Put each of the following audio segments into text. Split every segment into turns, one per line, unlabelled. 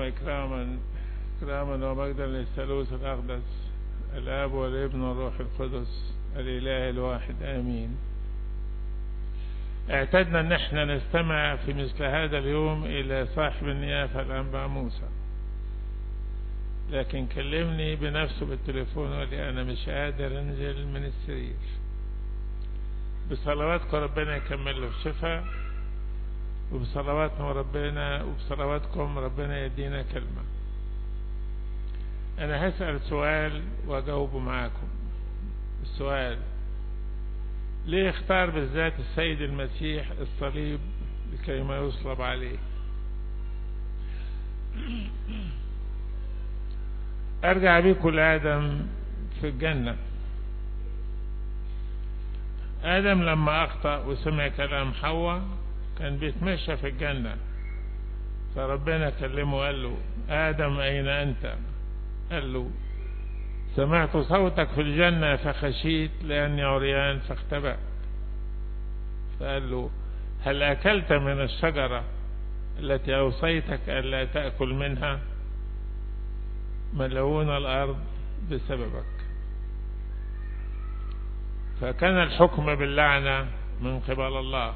إكراما ومجدا للثالوث الأقدس الآب والابن والروح القدس الإله الواحد آمين. اعتدنا ان احنا نستمع في مثل هذا اليوم الى صاحب النيافة الأنبا موسى، لكن كلمني بنفسه بالتليفون وقال لي انا مش قادر انزل من السرير. بصلواتكم ربنا يكمل له الشفاء، وبصلواتكم ربنا يدينا كلمة. انا هسأل سؤال واجاوبه معاكم. السؤال: ليه اختار بالذات السيد المسيح الصليب لكي ما يصلب عليه؟ ارجع بيكم لآدم في الجنة. آدم لما أخطأ وسمع كلام حواء كان بيتمشى في الجنة، فربنا كلمه وقال له: آدم أين أنت؟ قال له: سمعت صوتك في الجنة فخشيت لأني عريان فاختبأت. فقال له: هل أكلت من الشجرة التي أوصيتك ألا تأكل منها؟ ملعون الأرض بسببك. فكان الحكم باللعنة من قبل الله،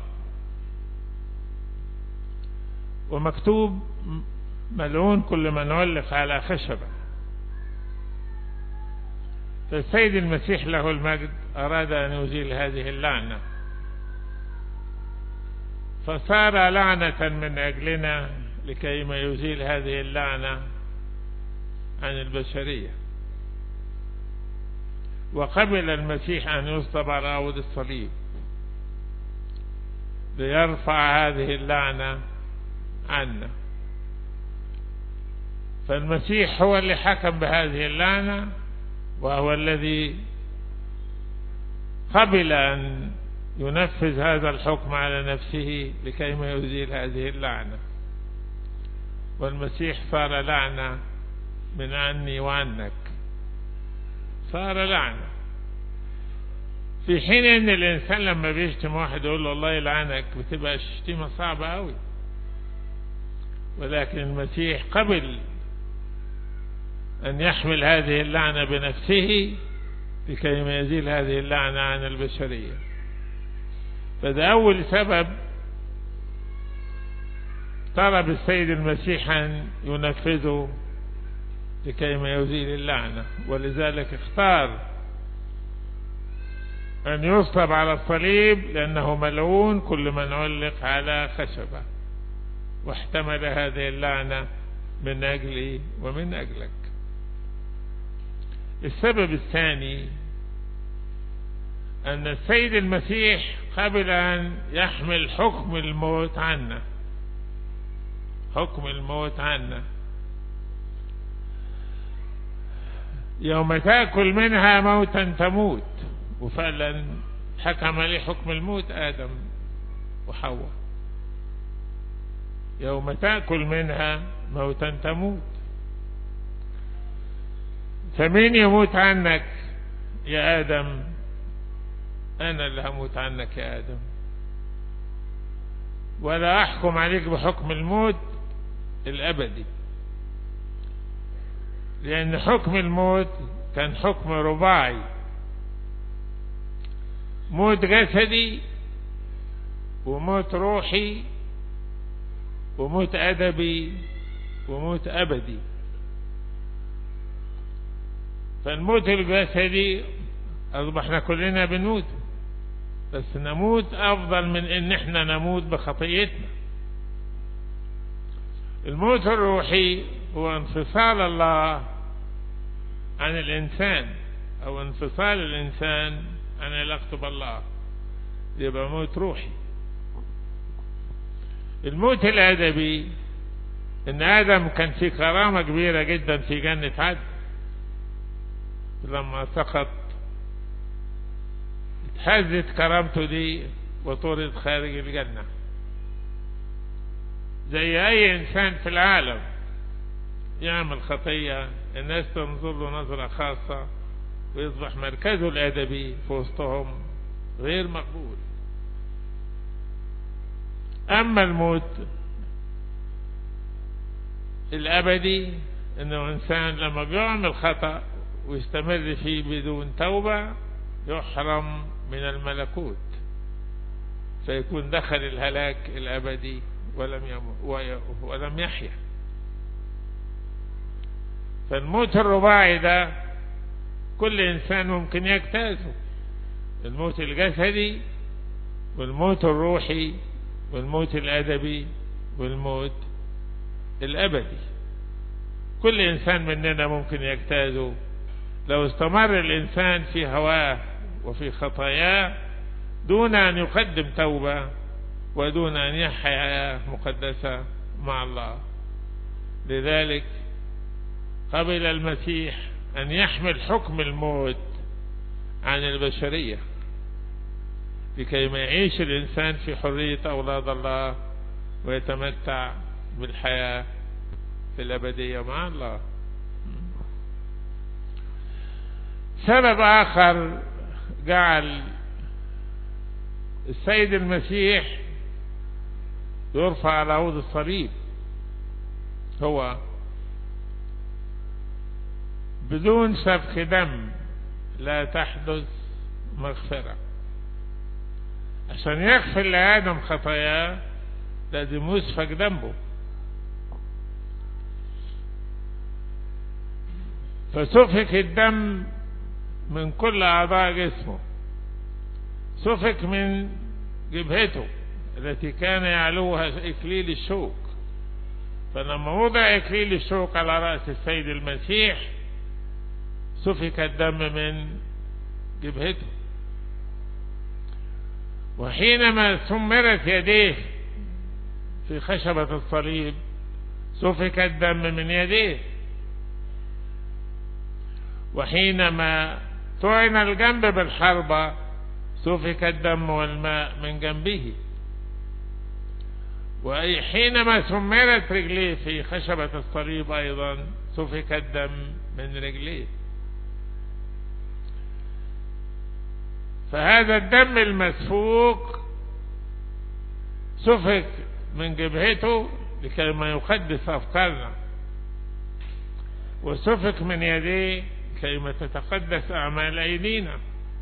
ومكتوب: ملعون كل من علق على خشبة. فالسيد المسيح له المجد أراد أن يزيل هذه اللعنة، فصار لعنة من أجلنا لكي ما يزيل هذه اللعنة عن البشرية. وقبل المسيح أن يصلب على عود الصليب ليرفع هذه اللعنة عنا. فالمسيح هو اللي حكم بهذه اللعنة، وهو الذي قبل أن ينفذ هذا الحكم على نفسه لكي ما يزيل هذه اللعنة. والمسيح صار لعنة من عني وعنك، صار لعنة. في حين ان الانسان لما بيشتم واحد يقول له الله يلعنك بتبقى الشتيمة صعبة قوي، ولكن المسيح قبل أن يحمل هذه اللعنة بنفسه لكي ما يزيل هذه اللعنة عن البشرية. فده أول سبب طلب السيد المسيح أن ينفذه لكي ما يزيل اللعنة، ولذلك اختار أن يصلب على الصليب لأنه ملعون كل من علق على خشبة، واحتمل هذه اللعنة من أجلي ومن أجلك. السبب الثاني أن السيد المسيح قبل أن يحمل حكم الموت عنا، حكم الموت عنا. يوم تأكل منها موتا تموت، وفعلا حكم لي حكم الموت آدم وحواء. يوم تأكل منها موتا تموت. فمين يموت عنك يا آدم؟ أنا اللي هموت عنك يا آدم، ولا أحكم عليك بحكم الموت الأبدي، لأن حكم الموت كان حكم رباعي: موت جسدي وموت روحي وموت أدبي وموت أبدي. فالموت الجسدي أصبحنا كلنا بنموت، بس نموت أفضل من إن احنا نموت بخطيئتنا. الموت الروحي هو انفصال الله عن الإنسان، أو انفصال الإنسان عن علاقته بالله، يبقى موت روحي. الموت الأدبي إن آدم كان في كرامة كبيرة جدا في جنة عدن، لما سقط اتهزت كرامته دي وطرد خارج الجنة. زي أي إنسان في العالم يعمل خطية الناس تنظر له نظرة خاصة، ويصبح مركزه الأدبي في وسطهم غير مقبول. أما الموت الأبدي أنه إنسان لما بيعمل خطأ ويستمر فيه بدون توبة يحرم من الملكوت، فيكون دخل الهلاك الأبدي ولم يحيا. فالموت الرباعي ده كل إنسان ممكن يجتازه، الموت الجسدي والموت الروحي والموت الأدبي والموت الأبدي. كل إنسان مننا ممكن يجتازه لو استمر الإنسان في هواه وفي خطاياه دون أن يقدم توبة ودون أن يحيا حياة مقدسة مع الله. لذلك قبل المسيح أن يحمل حكم الموت عن البشرية لكي ما يعيش الإنسان في حرية أولاد الله ويتمتع بالحياة في الأبدية مع الله. سبب آخر جعل السيد المسيح يرفع على عود الصليب هو بدون سفك دم لا تحدث مغفرة. عشان يغفر لآدم خطاياه لازم يسفك دمه، فسفك الدم من كل أعضاء جسمه، سفك من جبهته التي كان يعلوها إكليل الشوك، فلما وضع إكليل الشوك على رأس السيد المسيح سفك الدم من جبهته. وحينما سمرت يديه في خشبة الصليب سفك الدم من يديه. وحينما طعن الجنب بالحربة سفك الدم والماء من جنبه. وحينما سمرت رجليه في خشبة الصليب أيضا سفك الدم من رجليه. فهذا الدم المسفوك سفك من جبهته لكي ما يقدس أفكارنا، وسفك من يديه لكي ما تتقدس أعمال أيدينا،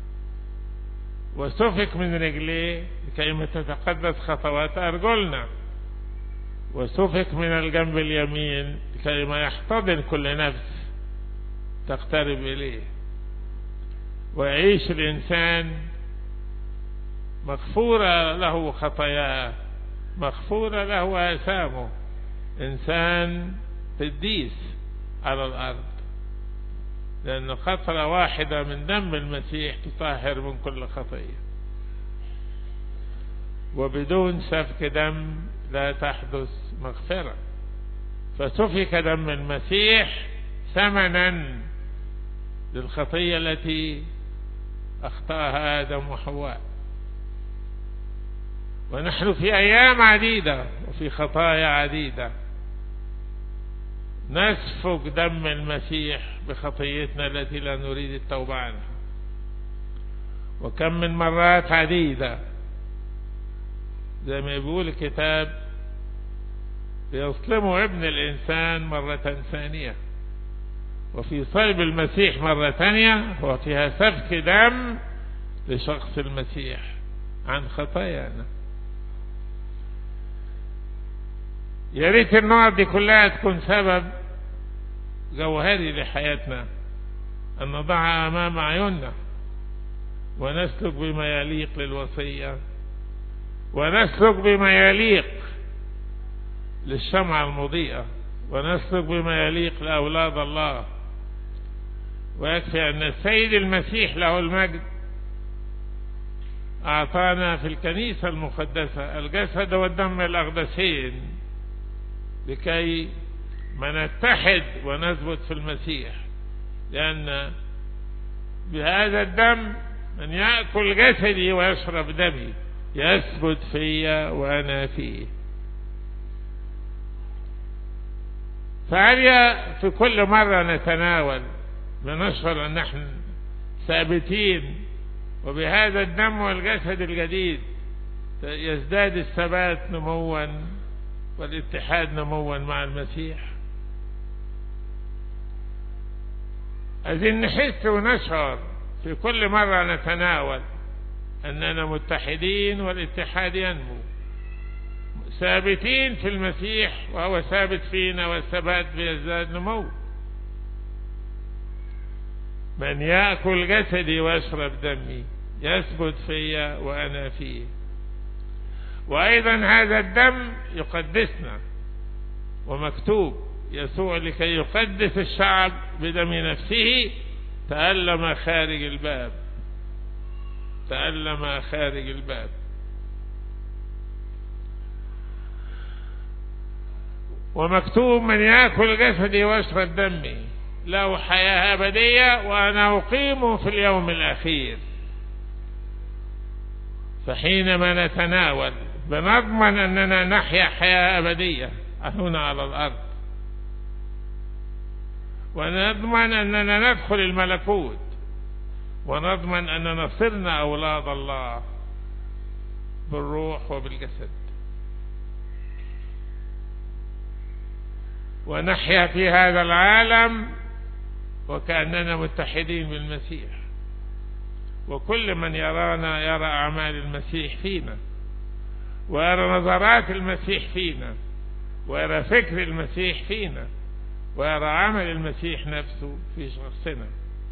وسفك من رجليه لكي ما تتقدس خطوات أرجلنا، وسفك من الجنب اليمين لكي ما يحتضن كل نفس تقترب إليه، ويعيش الإنسان مغفورة له خطاياه، مغفورة له آثامه، إنسان قديس على الأرض، لأن قطرة واحدة من دم المسيح تطهر من كل خطية. وبدون سفك دم لا تحدث مغفرة، فسفك دم المسيح ثمنا للخطية التي أخطأها آدم وحواء. ونحن في أيام عديدة وفي خطايا عديدة نسفك دم المسيح بخطيتنا التي لا نريد التوبة عنها. وكم من مرات عديدة زي ما يقول الكتاب يظلمه ابن الإنسان مرة ثانية، وفي صلب المسيح مرة ثانية وفيها سفك دم لشخص المسيح عن خطايانا. يا ريت النقط دي كلها تكون سبب جوهري لحياتنا أن نضعها أمام عيوننا ونسلك بما يليق للوصية، ونسلك بما يليق للشمعة المضيئة، ونسلك بما يليق لأولاد الله. ويكفي أن السيد المسيح له المجد أعطانا في الكنيسة المقدسة الجسد والدم الأقدسين لكي ما نتحد ونثبت في المسيح، لأن بهذا الدم من يأكل جسدي ويشرب دمي يثبت في وأنا فيه. فعليا في كل مرة نتناول بنشعر أن نحن ثابتين، وبهذا الدم والجسد الجديد يزداد الثبات نموا والاتحاد نموا مع المسيح. عايزين نحس ونشعر في كل مرة نتناول أننا متحدين، والاتحاد ينمو، ثابتين في المسيح وهو ثابت فينا، والثبات بيزداد نمو. من يأكل جسدي ويشرب دمي يثبت فيا وأنا فيه. وأيضا هذا الدم يقدسنا، ومكتوب يسوع لكي يقدس الشعب بدم نفسه تألم خارج الباب، تألم خارج الباب. ومكتوب من يأكل جسدي ويشرب دمي له حياة أبدية وأنا أقيمه في اليوم الأخير. فحينما نتناول بنضمن أننا نحيا حياة أبدية هنا على الأرض، ونضمن أننا ندخل الملكوت، ونضمن أننا صرنا أولاد الله بالروح وبالجسد، ونحيا في هذا العالم وكأننا متحدين بالمسيح. وكل من يرانا يرى أعمال المسيح فينا، ويرى نظرات المسيح فينا، ويرى فكر المسيح فينا، ويرى عمل المسيح نفسه في شخصنا.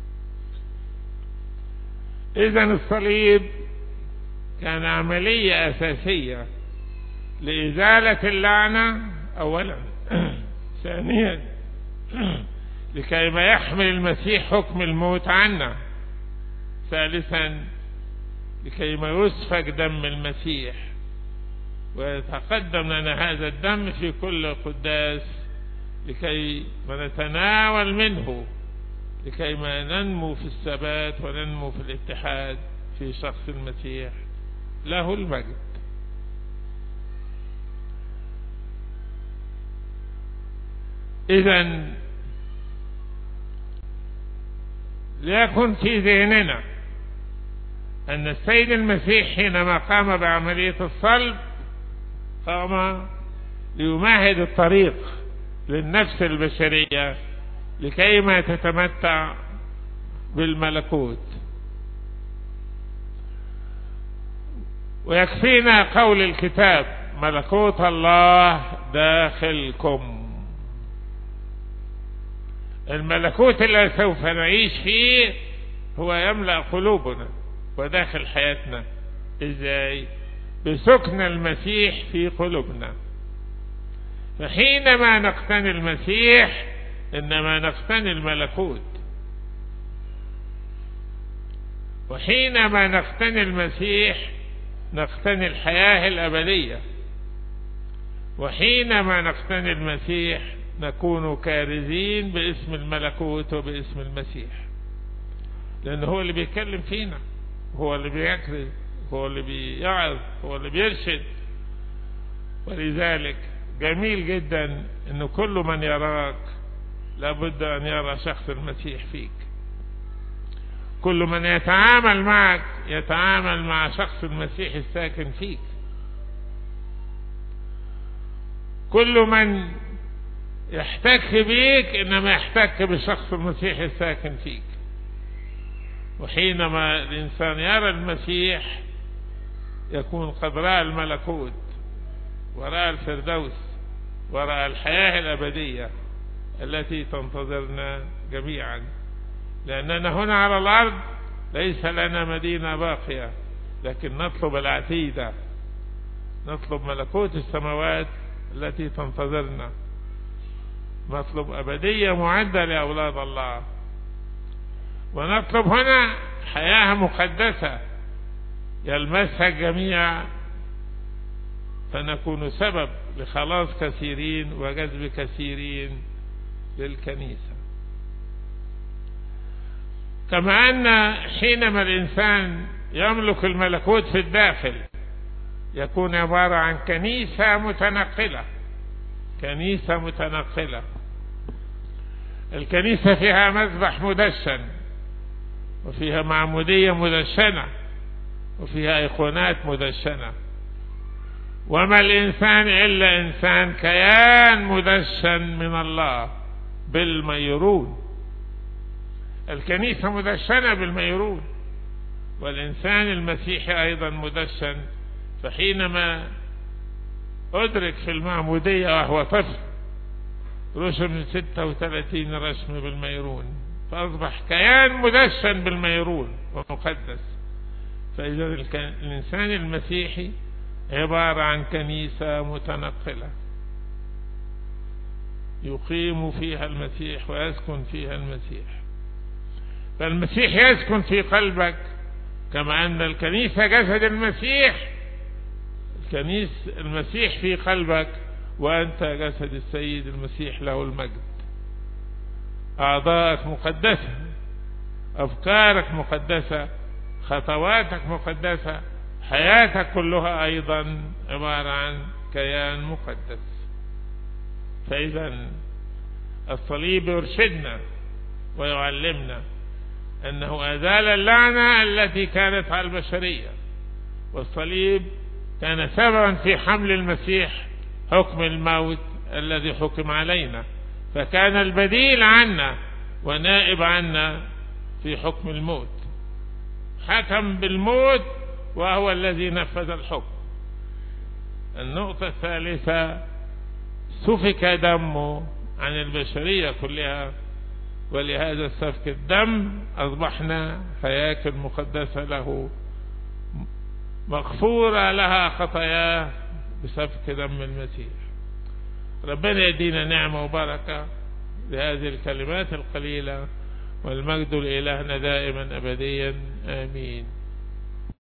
إذن الصليب كان عملية أساسية لإزالة اللعنة أولا، ثانيا لكي ما يحمل المسيح حكم الموت عنا، ثالثا لكي ما يسفك دم المسيح ويتقدم لنا هذا الدم في كل قداس لكي ما نتناول منه، لكي ما ننمو في الثبات وننمو في الاتحاد في شخص المسيح له المجد. إذن ليكن في ذهننا أن السيد المسيح حينما قام بعملية الصلب قام ليمهد الطريق للنفس البشرية لكي ما تتمتع بالملكوت. ويكفينا قول الكتاب ملكوت الله داخلكم. الملكوت الذي سوف نعيش فيه هو يملأ قلوبنا وداخل حياتنا. ازاي؟ بسكن المسيح في قلوبنا. فحينما نقتني المسيح إنما نقتني الملكوت، وحينما نقتني المسيح نقتني الحياة الأبدية، وحينما نقتني المسيح نكون كارزين باسم الملكوت وباسم المسيح، لأنه هو اللي بيتكلم فينا، هو اللي بيكرز، هو اللي بيعظ، هو اللي بيرشد. ولذلك جميل جدا أنه كل من يراك لابد أن يرى شخص المسيح فيك. كل من يتعامل معك يتعامل مع شخص المسيح الساكن فيك. كل من يحتك بيك إنما يحتك بشخص المسيح الساكن فيك. وحينما الإنسان يرى المسيح يكون قد رأى الملكوت ورأى الفردوس ورأى الحياة الأبدية التي تنتظرنا جميعا. لأننا هنا على الأرض ليس لنا مدينة باقية، لكن نطلب العتيدة، نطلب ملكوت السماوات التي تنتظرنا، نطلب أبدية معدة لأولاد الله، ونطلب هنا حياة مقدسة يلمسها الجميع، فنكون سبب لخلاص كثيرين وجذب كثيرين للكنيسة. كما أن حينما الإنسان يملك الملكوت في الداخل يكون عبارة عن كنيسة متنقلة. كنيسة متنقلة. الكنيسة فيها مذبح مدشن، وفيها معمودية مدشنة، وفيها أيقونات مدشنة. وما الإنسان إلا إنسان كيان مدشن من الله بالميرون. الكنيسة مدشنة بالميرون، والإنسان المسيحي أيضا مدشن. فحينما أدرك في المعمودية وهو طفل رسم 36 رسم بالميرون، فأصبح كيان مدشن بالميرون ومقدس. فإذا الإنسان المسيحي عبارة عن كنيسة متنقلة يقيم فيها المسيح ويسكن فيها المسيح. فالمسيح يسكن في قلبك كما أن الكنيسة جسد المسيح. المسيح في قلبك وأنت جسد السيد المسيح له المجد. أعضاءك مقدسة، أفكارك مقدسة، خطواتك مقدسة، حياتك كلها أيضا عبارة عن كيان مقدس. فإذا الصليب يرشدنا ويعلمنا أنه أزال اللعنة التي كانت على البشرية، والصليب كان سببا في حمل المسيح حكم الموت الذي حكم علينا، فكان البديل عنا ونائب عنا في حكم الموت. حكم بالموت وهو الذي نفذ الحكم. النقطة الثالثة: سفك دمه عن البشرية كلها، ولهذا سفك الدم أصبحنا هياكل مقدسة له مغفورة لها خطاياه بسفك دم المسيح. ربنا يدينا نعمة وبركة لهذه الكلمات القليلة، والمجد لإلهنا دائما أبديا آمين.